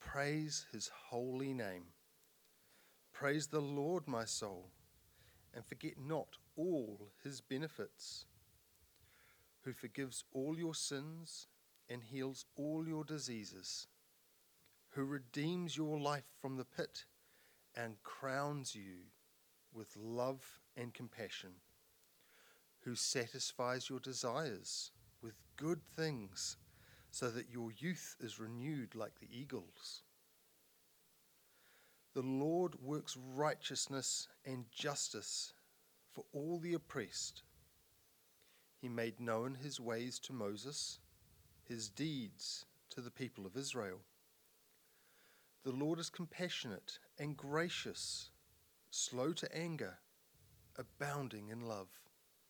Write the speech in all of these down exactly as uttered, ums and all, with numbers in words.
praise his holy name. Praise the Lord, my soul, and forget not all his benefits, who forgives all your sins and heals all your diseases, who redeems your life from the pit and crowns you with love and compassion, who satisfies your desires with good things, so that your youth is renewed like the eagles. The Lord works righteousness and justice for all the oppressed. He made known his ways to Moses, his deeds to the people of Israel. The Lord is compassionate and gracious, slow to anger, abounding in love.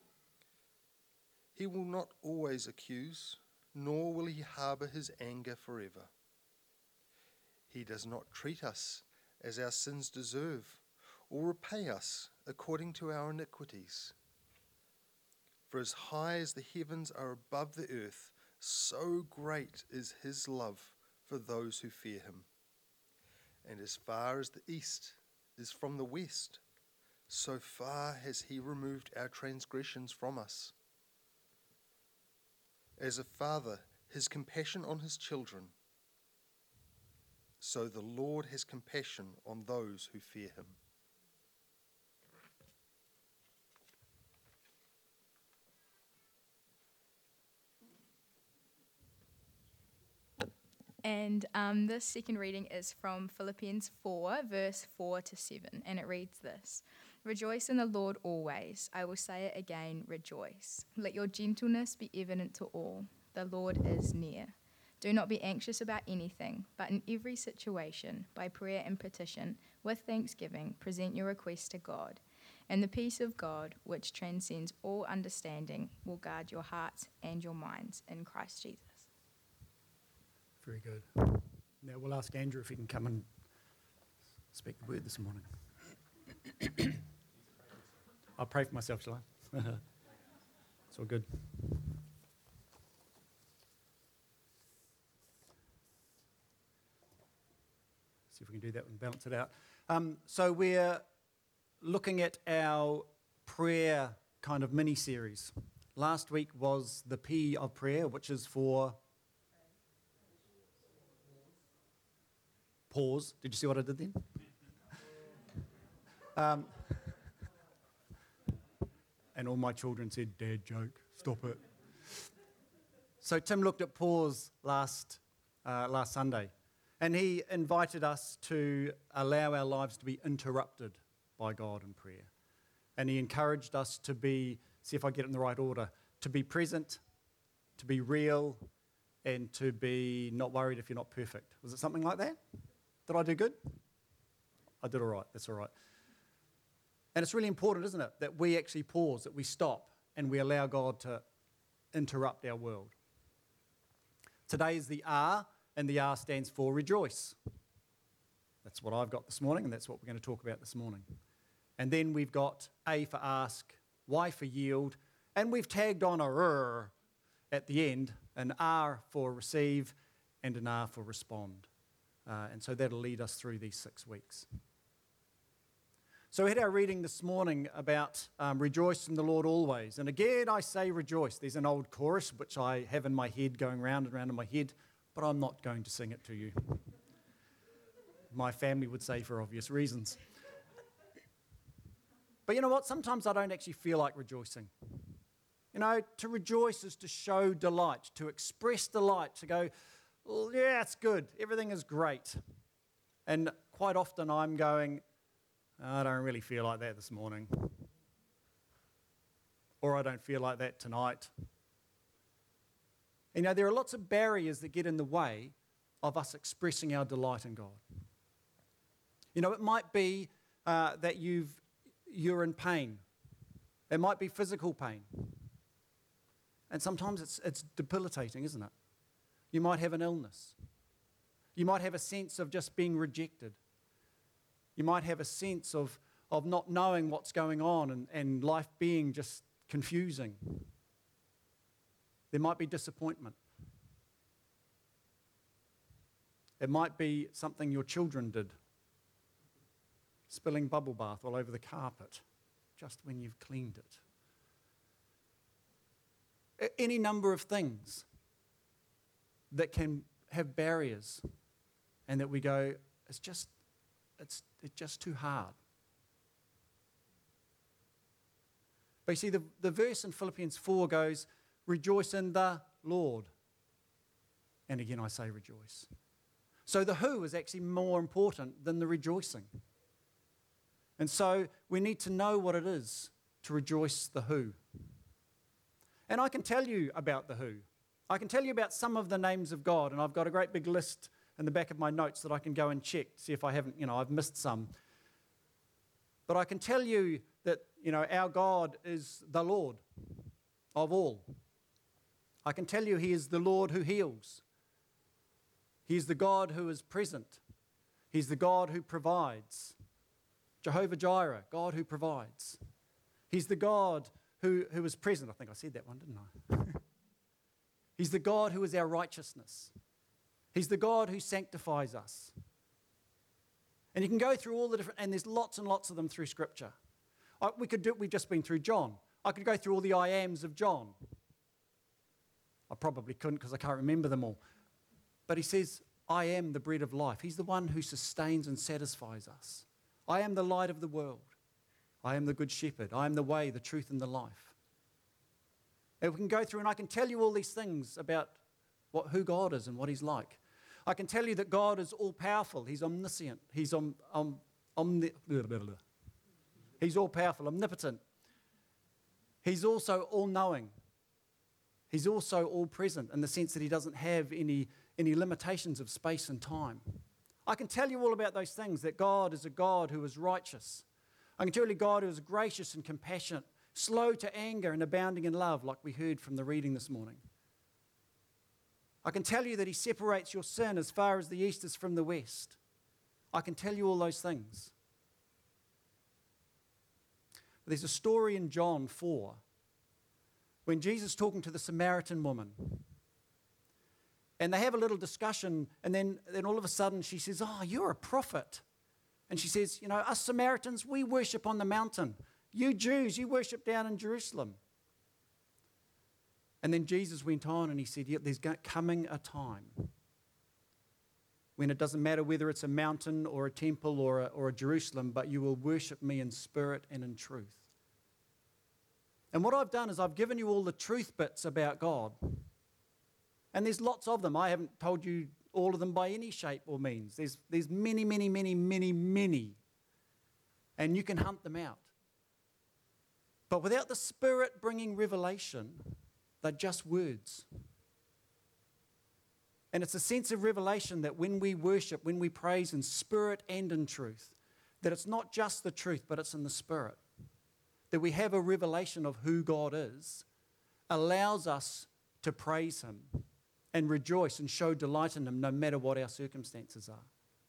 He will not always accuse, nor will he harbour his anger forever. He does not treat us as our sins deserve, or repay us according to our iniquities. For as high as the heavens are above the earth, so great is his love for those who fear him. And as far as the east is from the west, so far has he removed our transgressions from us. As a father has compassion on his children, so the Lord has compassion on those who fear him. And um, this second reading is from Philippians four, verse four to seven, and it reads this: Rejoice in the Lord always. I will say it again, rejoice. Let your gentleness be evident to all. The Lord is near. Do not be anxious about anything, but in every situation, by prayer and petition, with thanksgiving, present your requests to God. And the peace of God, which transcends all understanding, will guard your hearts and your minds in Christ Jesus. Very good. Now we'll ask Andrew if he can come and speak the word this morning. I'll pray for myself, shall I? It's all good. See if we can do that and balance it out. Um, so we're looking at our prayer kind of mini-series. Last week was the P of prayer, which is for pause. Did you see what I did then? Um, and all my children said, "Dad joke, stop it." So Tim looked at pause last uh, last Sunday, and he invited us to allow our lives to be interrupted by God in prayer. And he encouraged us to be, see if I get it in the right order, to be present, to be real, and to be not worried if you're not perfect. Was it something like that? Did I do good? I did all right. That's all right. And it's really important, isn't it, that we actually pause, that we stop, and we allow God to interrupt our world. Today is the R, and the R stands for rejoice. That's what I've got this morning, and that's what we're going to talk about this morning. And then we've got A for ask, Y for yield, and we've tagged on a R at the end, an R for receive, and an R for respond. Uh, and so that'll lead us through these six weeks. So we had our reading this morning about um, rejoice in the Lord always. And again, I say rejoice. There's an old chorus which I have in my head, going round and round in my head, but I'm not going to sing it to you. My family would say for obvious reasons. But you know what? Sometimes I don't actually feel like rejoicing. You know, to rejoice is to show delight, to express delight, to go, well, yeah, it's good. Everything is great. And quite often I'm going, I don't really feel like that this morning. Or I don't feel like that tonight. You know, there are lots of barriers that get in the way of us expressing our delight in God. You know, it might be uh, that you've, you're in pain. It might be physical pain. And sometimes it's, it's debilitating, isn't it? You might have an illness. You might have a sense of just being rejected. You might have a sense of, of not knowing what's going on and, and life being just confusing. There might be disappointment. It might be something your children did. Spilling bubble bath all over the carpet just when you've cleaned it. A- Any number of things that can have barriers and that we go, it's just, it's, it's just too hard. But you see, the, the verse in Philippians four goes, rejoice in the Lord. And again, I say rejoice. So the who is actually more important than the rejoicing. And so we need to know what it is to rejoice the who. And I can tell you about the who. I can tell you about some of the names of God, and I've got a great big list in the back of my notes that I can go and check, see if I haven't, you know, I've missed some. But I can tell you that, you know, our God is the Lord of all. I can tell you He is the Lord who heals. He is the God who is present. He's the God who provides. Jehovah Jireh, God who provides. He's the God who, who is present. I think I said that one, didn't I? He's the God who is our righteousness. He's the God who sanctifies us. And you can go through all the different, and there's lots and lots of them through Scripture. I, we could do, we've just been through John. I could go through all the I ams of John. I probably couldn't because I can't remember them all. But he says, I am the bread of life. He's the one who sustains and satisfies us. I am the light of the world. I am the good shepherd. I am the way, the truth, and the life. And we can go through and I can tell you all these things about what, who God is and what He's like. I can tell you that God is all-powerful. He's omniscient. He's om, om, omni, blah, blah, blah. He's all-powerful, omnipotent. He's also all-knowing. He's also all-present in the sense that He doesn't have any, any limitations of space and time. I can tell you all about those things, that God is a God who is righteous. I can tell you God who is gracious and compassionate, slow to anger and abounding in love, like we heard from the reading this morning. I can tell you that He separates your sin as far as the east is from the west. I can tell you all those things. But there's a story in John four when Jesus is talking to the Samaritan woman. And they have a little discussion, and then, then all of a sudden she says, oh, you're a prophet. And she says, you know, us Samaritans, we worship on the mountain. You Jews, you worship down in Jerusalem. And then Jesus went on and He said, yeah, there's coming a time when it doesn't matter whether it's a mountain or a temple or a, or a Jerusalem, but you will worship me in spirit and in truth. And what I've done is I've given you all the truth bits about God. And there's lots of them. I haven't told you all of them by any shape or means. There's, there's many, many, many, many, many. And you can hunt them out. But without the Spirit bringing revelation, they're just words. And it's a sense of revelation that when we worship, when we praise in spirit and in truth, that it's not just the truth, but it's in the Spirit. That we have a revelation of who God is, allows us to praise Him and rejoice and show delight in Him no matter what our circumstances are.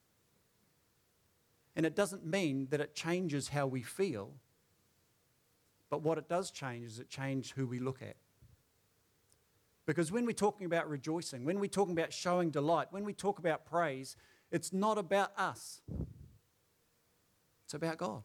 And it doesn't mean that it changes how we feel, but what it does change is it changes who we look at. Because when we're talking about rejoicing, when we're talking about showing delight, when we talk about praise, it's not about us. It's about God.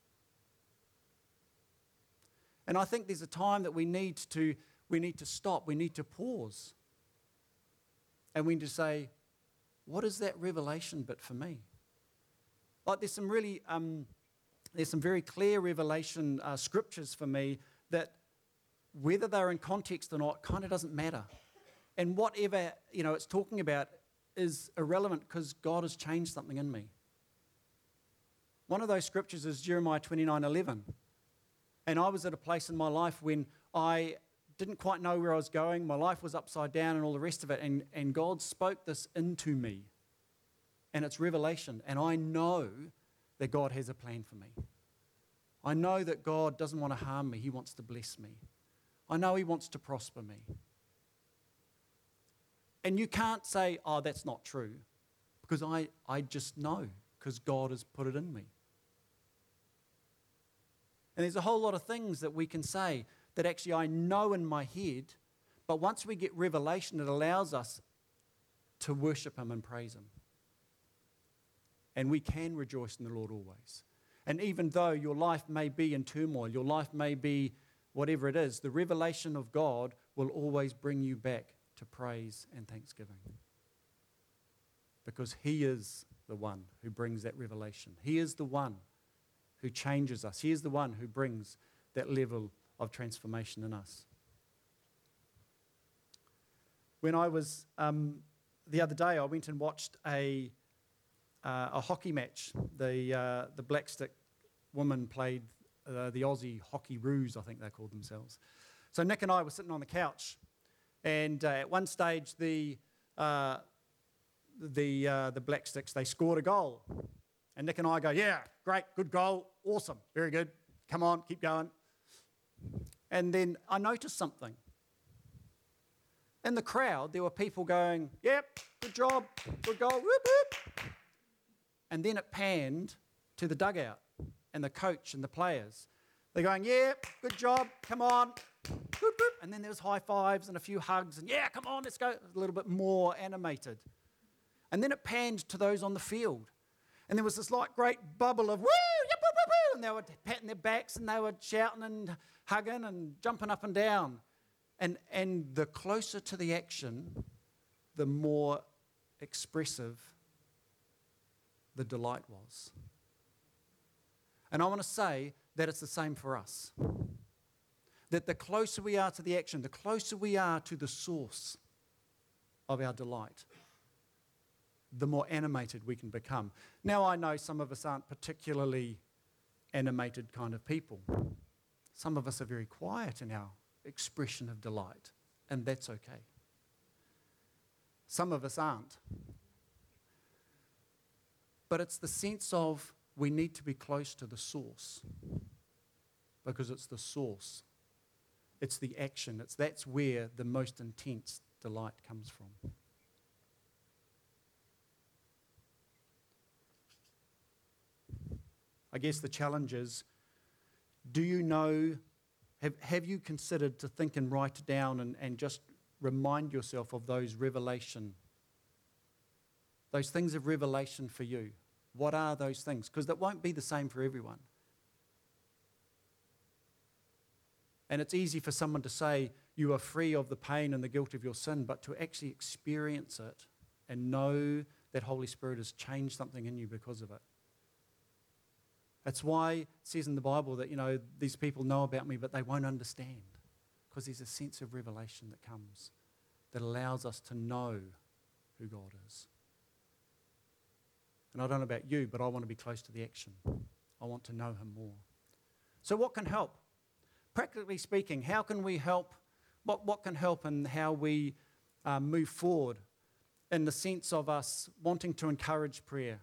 And I think there's a time that we need to, we need to stop, we need to pause. And we need to say, what is that revelation bit for me? Like there's some really, um, there's some very clear revelation uh, scriptures for me that whether they're in context or not kind of doesn't matter. And whatever, you know, it's talking about is irrelevant because God has changed something in me. One of those scriptures is Jeremiah twenty-nine eleven. And I was at a place in my life when I didn't quite know where I was going. My life was upside down and all the rest of it. And, and God spoke this into me. And it's revelation. And I know that God has a plan for me. I know that God doesn't want to harm me. He wants to bless me. I know He wants to prosper me. And you can't say, oh, that's not true. Because I, I just know. Because God has put it in me. And there's a whole lot of things that we can say that actually I know in my head, but once we get revelation, it allows us to worship Him and praise Him. And we can rejoice in the Lord always. And even though your life may be in turmoil, your life may be whatever it is, the revelation of God will always bring you back to praise and thanksgiving. Because He is the one who brings that revelation. He is the one who changes us. He is the one who brings that level of transformation in us. When I was, um, the other day, I went and watched a uh, a hockey match. The uh, the Blackstick women played uh, the Aussie Hockey Roos, I think they called themselves. So Nick and I were sitting on the couch, and uh, at one stage the uh, the uh, the Blacksticks, they scored a goal, and Nick and I go, yeah, great, good goal, awesome, very good, come on, keep going. And then I noticed something. In the crowd, there were people going, yep, good job, good goal, whoop, whoop. And then it panned to the dugout and the coach and the players. They're going, yep, good job, come on, whoop, whoop. And then there was high fives and a few hugs and, yeah, come on, let's go. A little bit more animated. And then it panned to those on the field. And there was this like great bubble of, woo, yep, woo, woo, woo. And they were patting their backs and they were shouting and hugging and jumping up and down. And, and the closer to the action, the more expressive the delight was. And I want to say that it's the same for us. That the closer we are to the action, the closer we are to the source of our delight, the more animated we can become. Now, I know some of us aren't particularly animated kind of people. Some of us are very quiet in our expression of delight, and that's okay. Some of us aren't. But it's the sense of we need to be close to the source, because it's the source. It's the action. It's that's where the most intense delight comes from. I guess the challenge is, do you know, have, have you considered to think and write down and, and just remind yourself of those revelation, those things of revelation for you? What are those things? Because that won't be the same for everyone. And it's easy for someone to say you are free of the pain and the guilt of your sin, but to actually experience it and know that Holy Spirit has changed something in you because of it. That's why it says in the Bible that, you know, these people know about me, but they won't understand. Because there's a sense of revelation that comes that allows us to know who God is. And I don't know about you, but I want to be close to the action. I want to know Him more. So what can help? Practically speaking, how can we help? What, what can help in how we uh, move forward in the sense of us wanting to encourage prayer?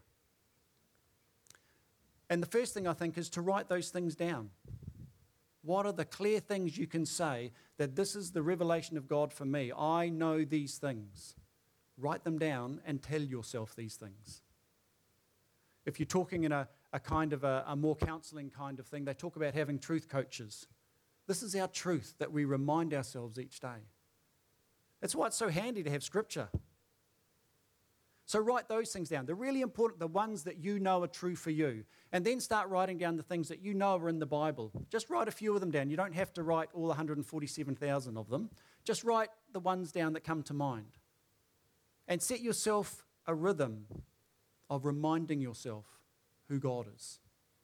And the first thing I think is to write those things down. What are the clear things you can say that this is the revelation of God for me? I know these things. Write them down and tell yourself these things. If you're talking in a, a kind of a, a more counseling kind of thing, they talk about having truth coaches. This is our truth that we remind ourselves each day. That's why it's so handy to have scripture. So write those things down. They're really important, the ones that you know are true for you. And then start writing down the things that you know are in the Bible. Just write a few of them down. You don't have to write all one hundred forty-seven thousand of them. Just write the ones down that come to mind. And set yourself a rhythm of reminding yourself who God is.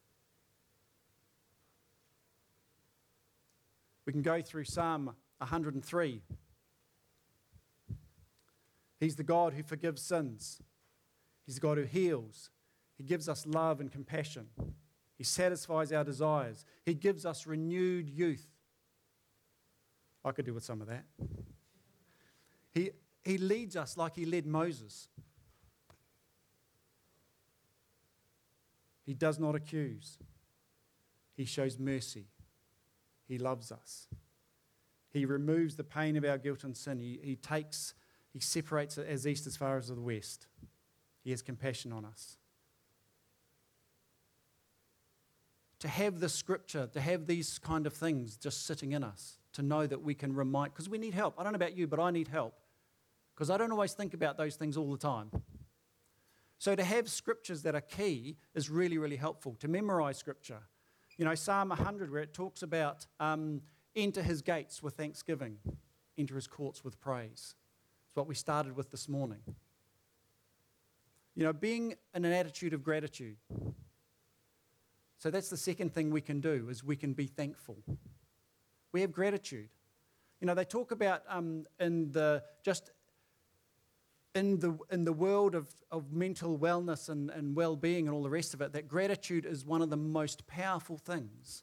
We can go through Psalm one hundred three. He's the God who forgives sins. He's the God who heals. He gives us love and compassion. He satisfies our desires. He gives us renewed youth. I could do with some of that. He, he leads us like He led Moses. He does not accuse. He shows mercy. He loves us. He removes the pain of our guilt and sin. He, he takes... He separates it as east as far as the west. He has compassion on us. To have the scripture, to have these kind of things just sitting in us, to know that we can remind, because we need help. I don't know about you, but I need help. Because I don't always think about those things all the time. So to have scriptures that are key is really, really helpful. To memorize scripture. You know, Psalm one hundred, where it talks about um, enter his gates with thanksgiving, enter his courts with praise. It's what we started with this morning. You know, being in an attitude of gratitude. So that's the second thing we can do, is we can be thankful. We have gratitude. You know, they talk about um, in the just in the in the world of, of mental wellness and, and well-being and all the rest of it, that gratitude is one of the most powerful things.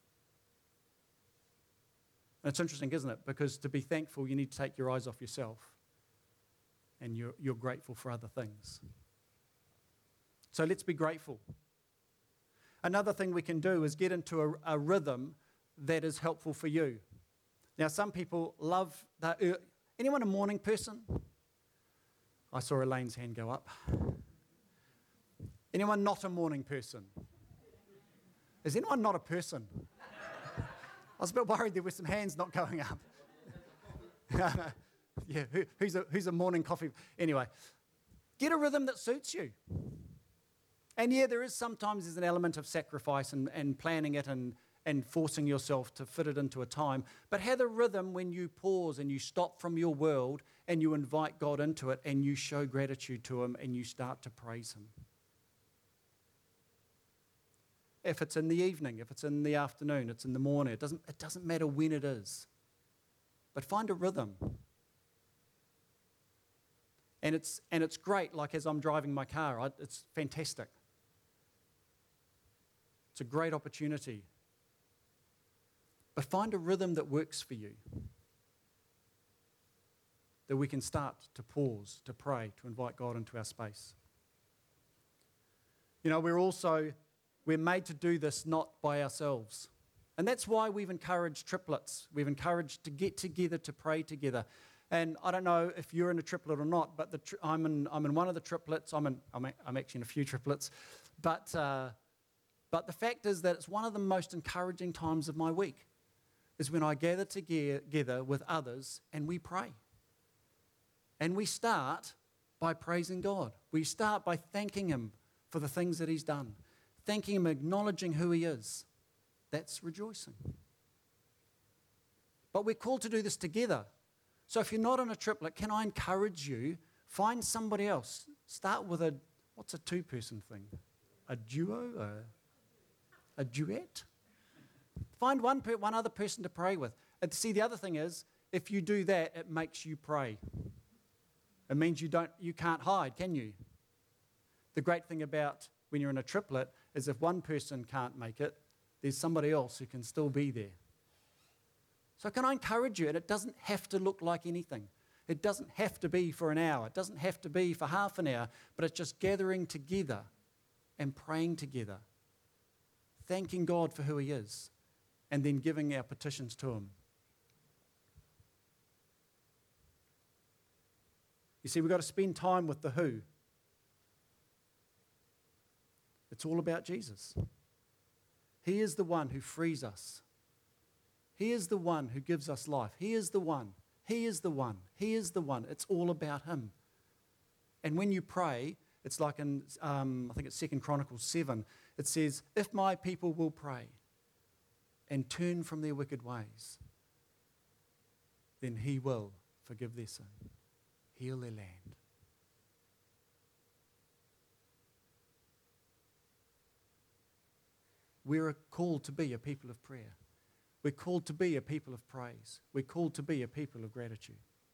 And it's interesting, isn't it? Because to be thankful, you need to take your eyes off yourself, and you're you're grateful for other things. So let's be grateful. Another thing we can do is get into a, a rhythm that is helpful for you. Now, some people love that. Uh, anyone a morning person? I saw Elaine's hand go up. Anyone not a morning person? Is anyone not a person? I was a bit worried there were some hands not going up. yeah, who, who's, a, who's a morning coffee? Anyway, get a rhythm that suits you. And yeah, there is sometimes there's an element of sacrifice and, and planning it and, and forcing yourself to fit it into a time. But have a rhythm when you pause and you stop from your world and you invite God into it and you show gratitude to him and you start to praise him. If it's in the evening, if it's in the afternoon, it's in the morning, it doesn't, it doesn't matter when it is. But find a rhythm. And it's, and it's great, like as I'm driving my car, I, it's fantastic. It's a great opportunity. But find a rhythm that works for you. That we can start to pause, to pray, to invite God into our space. You know, we're also, we're made to do this not by ourselves. And that's why we've encouraged triplets. We've encouraged to get together, to pray together. And I don't know if you're in a triplet or not, but the tri- I'm in I'm in one of the triplets. I'm in I'm, a, I'm actually in a few triplets, but uh, but the fact is that it's one of the most encouraging times of my week, is when I gather together with others and we pray. And we start by praising God. We start by thanking him for the things that he's done, thanking him, acknowledging who he is. That's rejoicing. But we're called to do this together. So if you're not in a triplet, can I encourage you, find somebody else. Start with a, what's a two-person thing? A duo? A, a duet? Find one, per, one other person to pray with. And see, the other thing is, if you do that, it makes you pray. It means you don't, you can't hide, can you? The great thing about when you're in a triplet is if one person can't make it, there's somebody else who can still be there. So can I encourage you? And it doesn't have to look like anything. It doesn't have to be for an hour. It doesn't have to be for half an hour, but it's just gathering together and praying together, thanking God for who he is, and then giving our petitions to him. You see, we've got to spend time with the who. It's all about Jesus. He is the one who frees us. He is the one who gives us life. He is the one. He is the one. He is the one. It's all about him. And when you pray, it's like in, um, I think it's Second Chronicles seven, it says, if my people will pray and turn from their wicked ways, then he will forgive their sin, heal their land. We're called to be a people of prayer. We're called to be a people of praise. We're called to be a people of gratitude.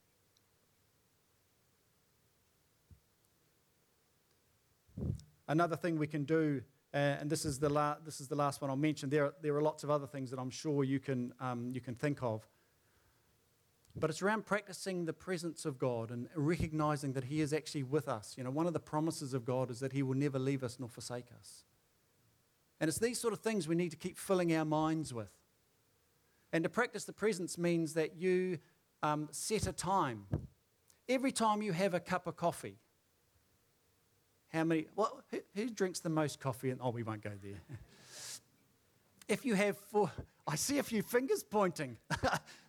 Another thing we can do, uh, and this is the la- this is the last one I'll mention. There, are, there are lots of other things that I'm sure you can um, you can think of. But it's around practicing the presence of God and recognizing that he is actually with us. You know, one of the promises of God is that he will never leave us nor forsake us. And it's these sort of things we need to keep filling our minds with. And to practice the presence means that you um, set a time. Every time you have a cup of coffee, how many, well, who, who drinks the most coffee? And, oh, we won't go there. If you have four, I see a few fingers pointing.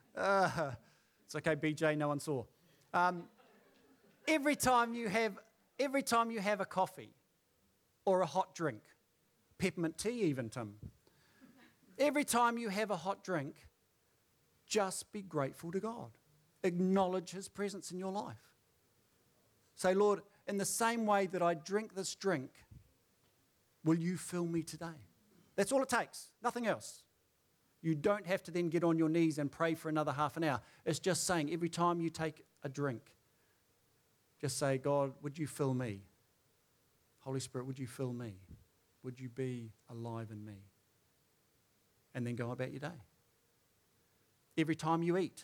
uh, it's okay, B J, no one saw. Um, every time you have every time you have a coffee or a hot drink, peppermint tea even, Tim, every time you have a hot drink, just be grateful to God. Acknowledge his presence in your life. Say, Lord, in the same way that I drink this drink, will you fill me today? That's all it takes, nothing else. You don't have to then get on your knees and pray for another half an hour. It's just saying every time you take a drink, just say, God, would you fill me? Holy Spirit, would you fill me? Would you be alive in me? And then go about your day. Every time you eat.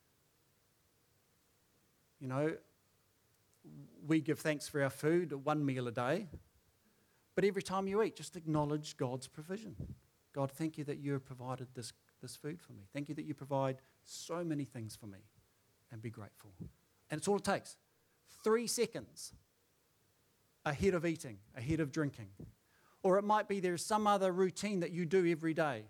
You know, we give thanks for our food, one meal a day. But every time you eat, just acknowledge God's provision. God, thank you that you have provided this, this food for me. Thank you that you provide so many things for me. And be grateful. And it's all it takes. Three seconds ahead of eating, ahead of drinking. Or it might be there's some other routine that you do every day.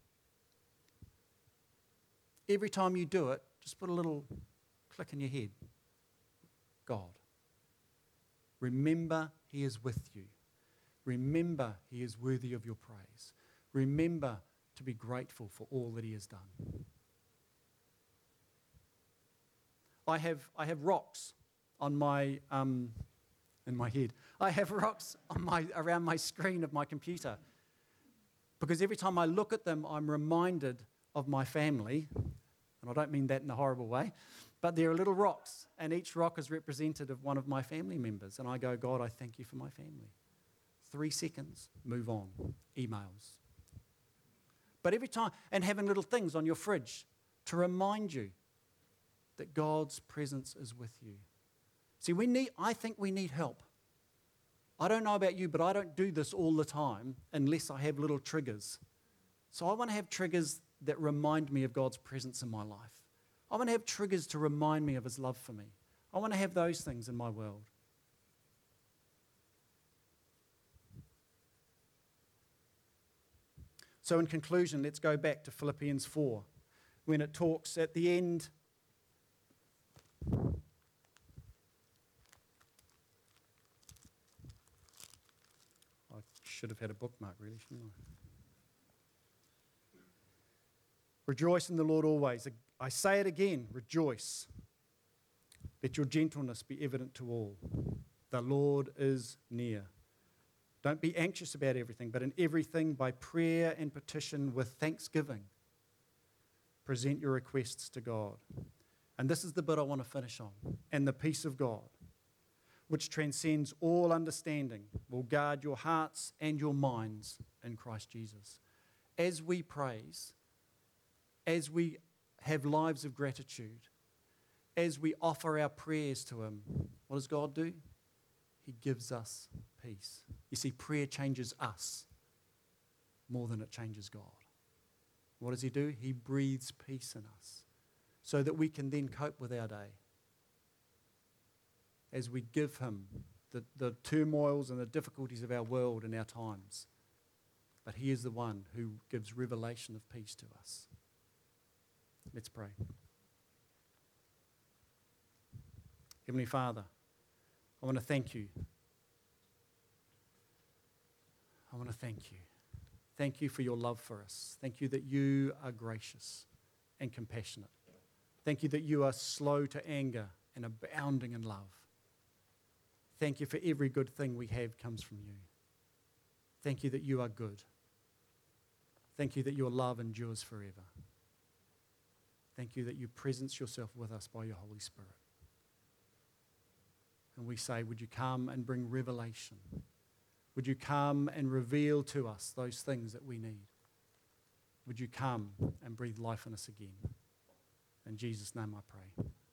Every time you do it, just put a little click in your head. God. Remember he is with you. Remember he is worthy of your praise. Remember to be grateful for all that he has done. I have, I have rocks on my, um, in my head. I have rocks on my, around my screen of my computer. Because every time I look at them, I'm reminded of my family. And I don't mean that in a horrible way. But there are little rocks, and each rock is representative of one of my family members. And I go, God, I thank you for my family. Three seconds, move on. Emails. But every time, and having little things on your fridge to remind you that God's presence is with you. See, we need, I think we need help. I don't know about you, but I don't do this all the time unless I have little triggers. So I want to have triggers that remind me of God's presence in my life. I want to have triggers to remind me of his love for me. I want to have those things in my world. So in conclusion, let's go back to Philippians four, when it talks at the end. I should have had a bookmark, really, shouldn't I? Rejoice in the Lord always. I say it again, rejoice. Let your gentleness be evident to all. The Lord is near. Don't be anxious about everything, but in everything, by prayer and petition with thanksgiving, present your requests to God. And this is the bit I want to finish on. And the peace of God, which transcends all understanding, will guard your hearts and your minds in Christ Jesus. As we praise, as we have lives of gratitude, as we offer our prayers to him, what does God do? He gives us peace. You see, prayer changes us more than it changes God. What does he do? He breathes peace in us so that we can then cope with our day. As we give him the, the turmoils and the difficulties of our world and our times. But he is the one who gives revelation of peace to us. Let's pray. Heavenly Father, I want to thank you. I want to thank you. Thank you for your love for us. Thank you that you are gracious and compassionate. Thank you that you are slow to anger and abounding in love. Thank you for every good thing we have comes from you. Thank you that you are good. Thank you that your love endures forever. Thank you that you presence yourself with us by your Holy Spirit. And we say, would you come and bring revelation? Would you come and reveal to us those things that we need? Would you come and breathe life in us again? In Jesus' name I pray.